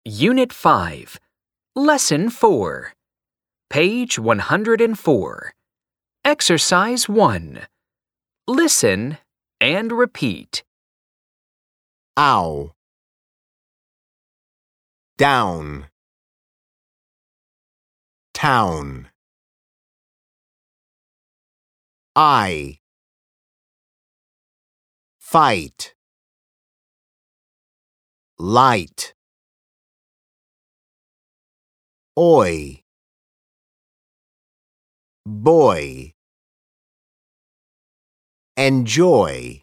Unit 5, Lesson 4, page 104. Exercise 1. Listen and repeat. Ow. Down. Town. I. Fight. Light. Oi. Boy. Enjoy.